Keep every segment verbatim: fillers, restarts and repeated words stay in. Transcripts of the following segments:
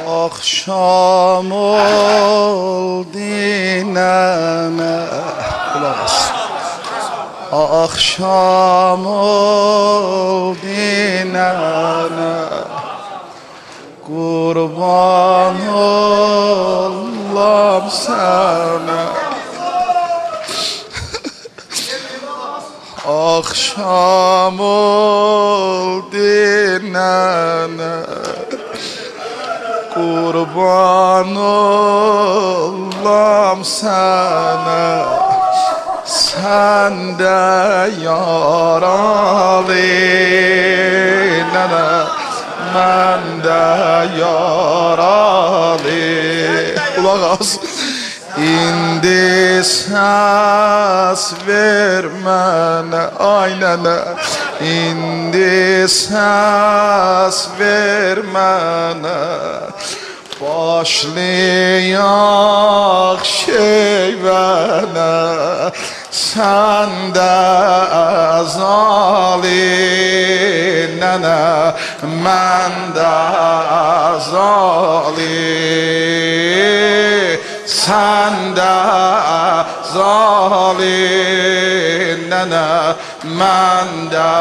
Akşam oldu nene. Kulak as. Akşam oldu nene. Kurban olam sana. Akşam oldu nene. Kurban olam sana. Sen de yaralı nene. Ben de yaralı. Kulak as. İndi ses vermene aynene. İndi ses vermene. Başlayak şeyvene. Sen de azali nene. Ben de azali. Sen de zalim nene, mən də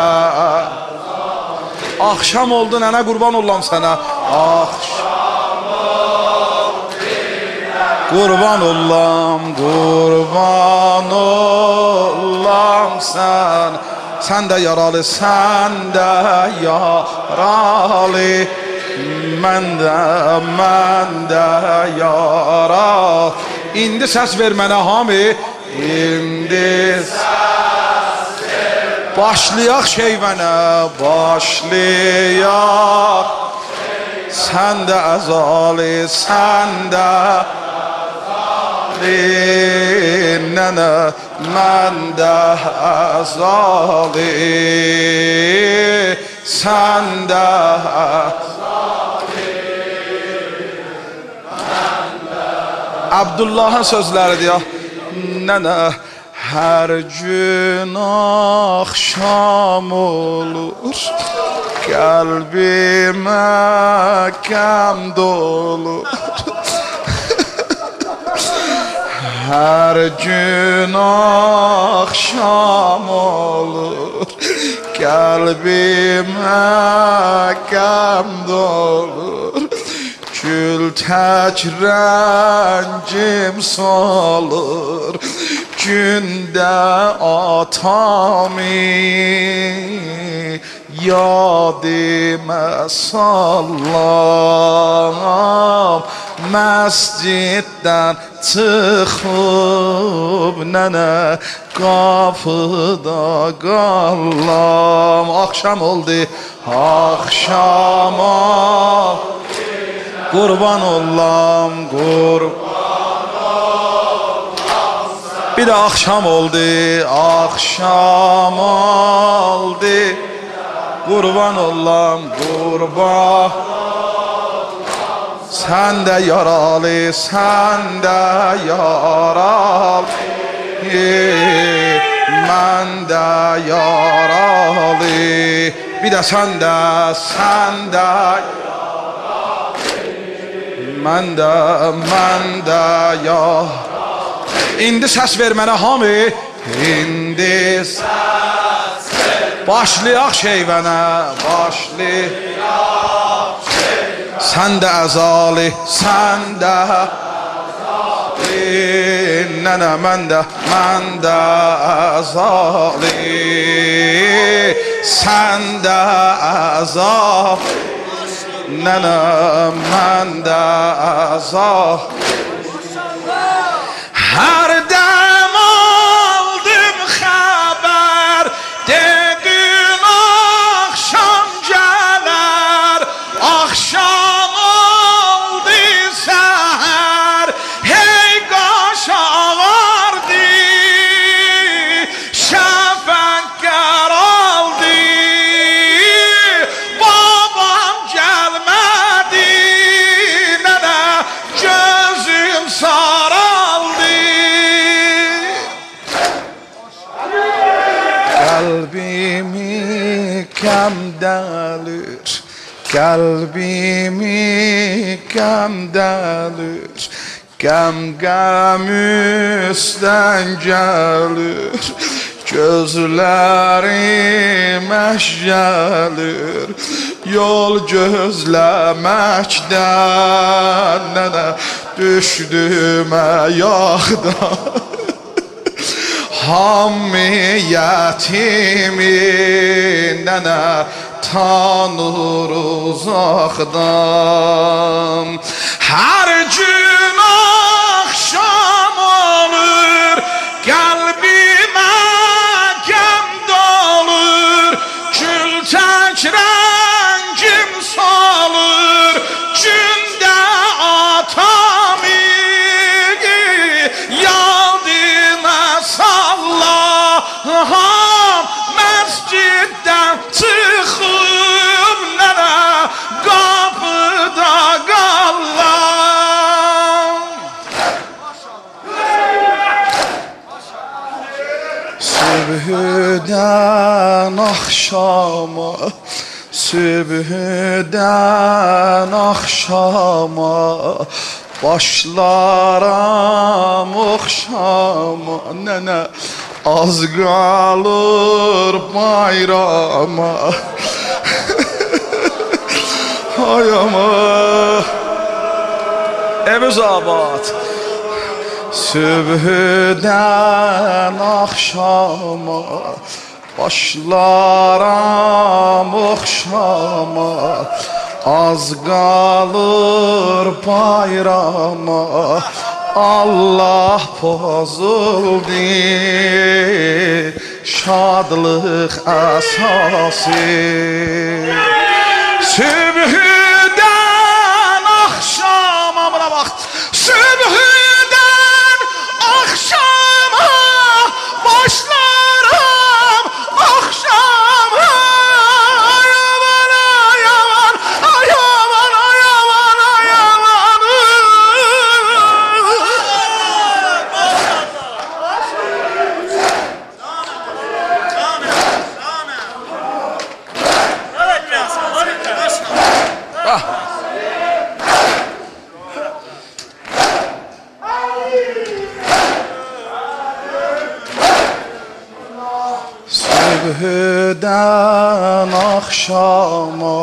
akşam oldu nene, kurban olam sana. Akşam oldu nene. Kurban olam, kurban olam sen. Sen de yaralı, sen de yaralı. Mən də, mən də yara. İndi səs ver mənə hamı. İndi səs ver. Başlayaq şeyvənə, başlayaq. Sən də əzali, sən də əzali nənə. Mən də əzali, sən də əzali. Abdullah'ın sözləri ya. Nene her gün akşam olur. Kalbime kem dolur. Her gün akşam olur. Kalbime kem dolur. Gül tək rəngim salır. Gündə atamı yadımə sallam. Məsciddən çıxıb nənə qapıda qallam. Akşam oldu, akşam oldu. Kurban olam, kurban olam sen. Bir de akşam oldu, akşam oldu. Kurban olam, kurban. Sen de yaralı, sen de yaralı. Ben de yaralı. Bir de sen de, sen de. Mən də, mən də ya. İndi səs ver mənə hamı. İndi səs ver. Başlayaq şeyvənə, başlayaq şeyvənə. Sən də əzali, sən də əzali nənə. Mən də, mən də əzali. Sən də əzali nene, mən də azah. Hər dem aldım xəbər, dedin akşam gələr. Akşam oldu səhər, hey qaş ağardı. Şəfəq qaraldı. Babam gəlmədi nənə, gözüm saraldı. Qəlbimi qəm dəlir, qəm qəm üstdən gəlir, gözlərim əşgəlir, yol gözləməkdən nənə düşdümə yaxdan. Hammiyyətimi nənə tanır uzaqdan. Hər gün axşam olur, qəlbimə qəm dolur, kül tək rəngim solur, gündə atamı yadına sallaham, məsciddən çıxıb nənə qapıda qallam. Sübhüdən axşama, sübhüdən axşama başlaram oxşama, nənə az qalır bayrama. Ay ama Evimiz abad. Sübhüdən axşama başlaram oxşama, az qalır bayrama. Allah pozuldu şadlıq əsası. Sübhüdən axşama, buna bax. Sübhüdən axşama başlaram axşama. Ayaman, ayaman, ayaman, ayaman, ayaman. Sübhüdən axşama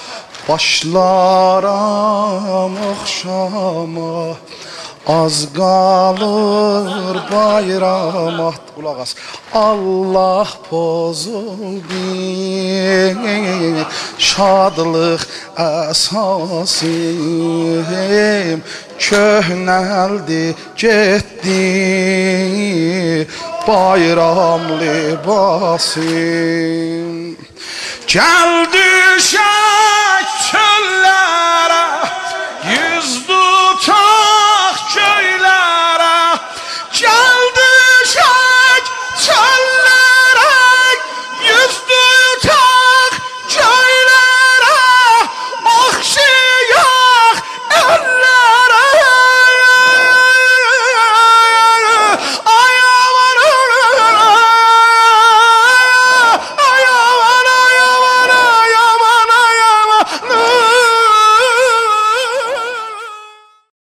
başlaram axşama, az qalır bayrama. Qulaq as. Allah pozuldu şadlıq əsasım, köhnəldi getdi bayram libasım. Gəl düşər